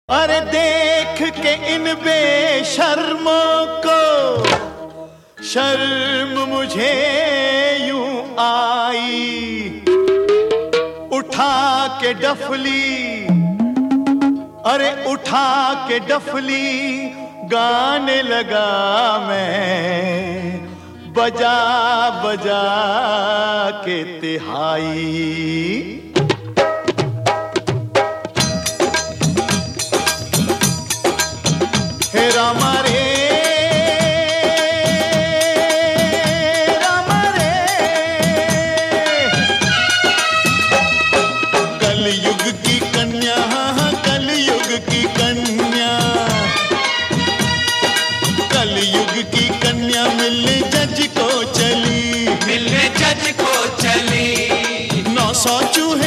अरे देख के इन बेशर्मों को शर्म मुझे यूं आई, उठा के डफली, अरे उठा के डफली गाने लगा मैं, बजा बजा के तिहाई। हे रामा रे रामा रे, कलयुग की कन्या, कलयुग की कन्या, कलयुग की कन्या मिलने जज को चली, मिलने जज को चली। 900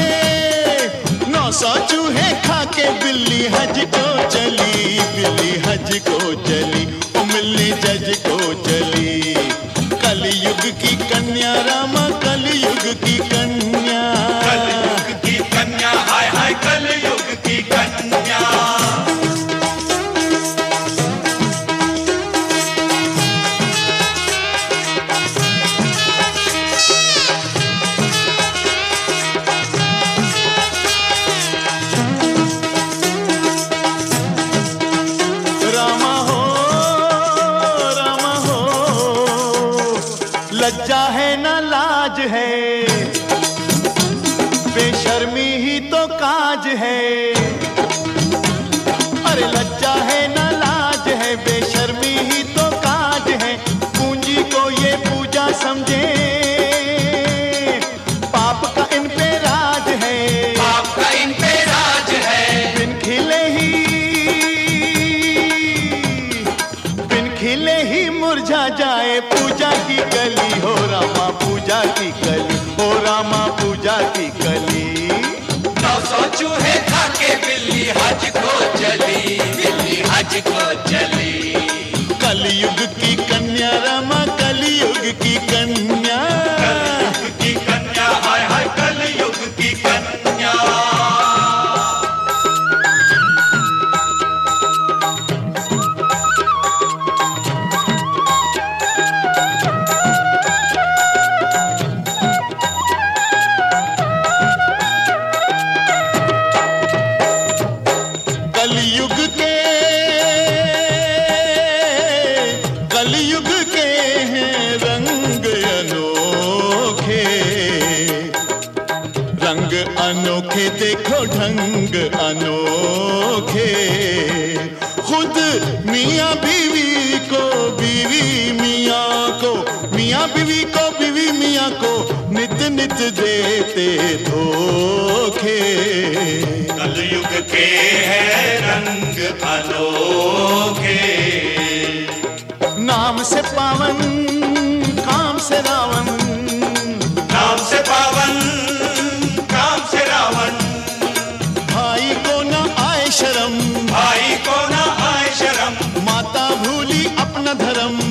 चूहे खा के बिल्ली हज को चली, बिल्ली हज को चली, ओ मिलने जज को चली। कलयुग की कन्या रामा, कलयुग की कन्या, कलयुग की कन्या, हाय हाय कलयुग की कन्या। लज्जा है ना लाज है, बेशर्मी ही तो काज है। अरे लज्जा है ना लाज है, बेशर्मी ही तो काज है। पूंजी को ये पूजा समझे, पाप का इन पे राज है, पाप का इन पे राज है। बिन खिले ही मुरझा जाए पूजा की कली, हो रामा पूजा की कली, हो रामा पूजा की कली। 900 चूहे खा के बिल्ली हज को चली, बिल्ली हज को चली। कलयुग की कन्या रामा, कलयुग की कन्या, कलयुग की कन्या, हाय हाय कलयुग की कन्या। कलयुग के हैं रंग अनोखे, रंग अनोखे देखो ढंग अनोखे। खुद मियाँ बीवी को, बीवी मियाँ को, मियाँ बीवी को, बीवी मियाँ को नित नित देते धोखे। कलयुग के हैं रंग अनोखे, नाम से पावन काम से रावण, नाम से पावन काम से रावण। भाई को न आए शर्म, भाई को ना आए शर्म, माता भूली अपना धर्म,